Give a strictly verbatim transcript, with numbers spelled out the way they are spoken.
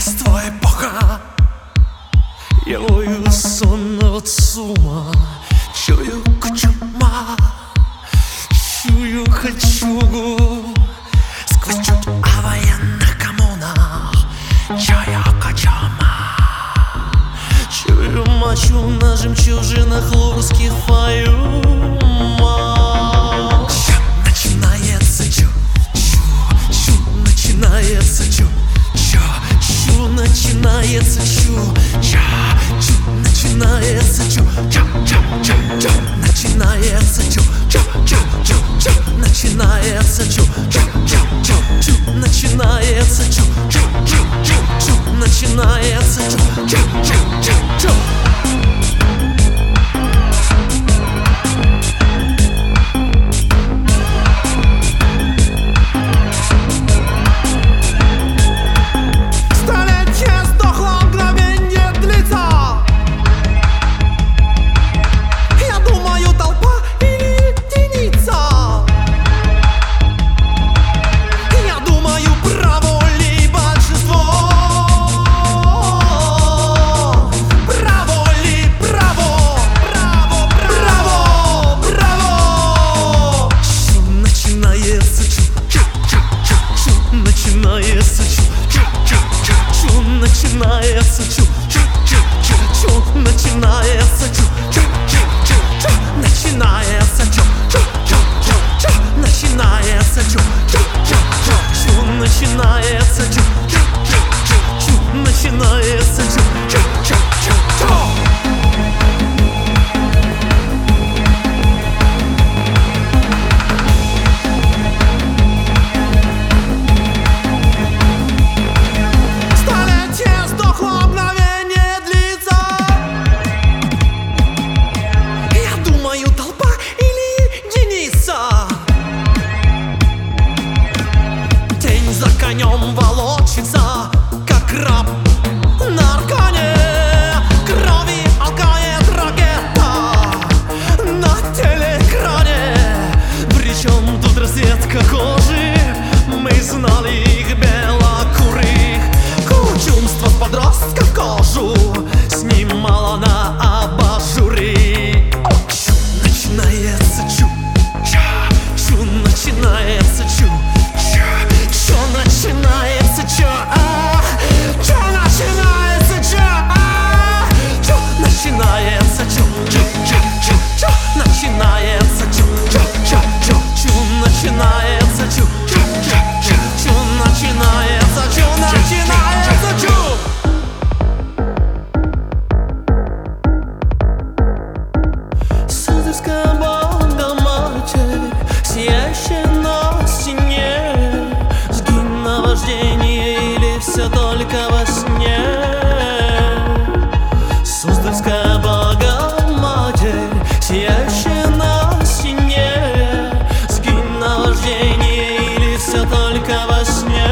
Искусство эпоха. Я ловлю сонного цума, чую кучума, чую хачугу. Сквозь чуть о военных коммунах чая качама. Чую мочу на жемчужинах лурских фаюмах. Чу, начинается чу, чу, чу, начинается чу, чу, чу, начинается чу, ча, чу, начинается чу, ча, ча, ча, ча, начинается чу, ча, ча, ча, ча, начинается чу, ча, ча, ча, чу, начинается чу, ча, ча, ча, чу, начинается чу, ча, ча, ча, чу. Начинается чу, чу, чу, чу, чу, начинается чу, чу, чу, чу, чу, начинается чу, чу, чу, чу, чу, начинается чу, чу, чу, чу, чу, начинается чу, чу, чу, чу, чу, начинается чу, чу, чу, чу, чу. Конем волочится, как раб на аркане. Крови алкает ракета на телеэкране. Причем тут расцветка кожи, мы знали их белокурых. Кучумство с подростков кожу снимала на абажуры. Чу, начинается чу, ча, чу, начинается чу, ча, чу, начинается чё, а, чё начинается чё, а, чё начинается чё, чё, чё, чё, чё начинается чё, чё, чё, чё, чё начинается чё, чё, чё, чё, чё начинается чё, начинается чё. Суздальская Богоматерь, сияющая на стене. Или все только во сне? Суздальская Богоматерь, сияющая на стене. Сгинь наваждение или все только во сне?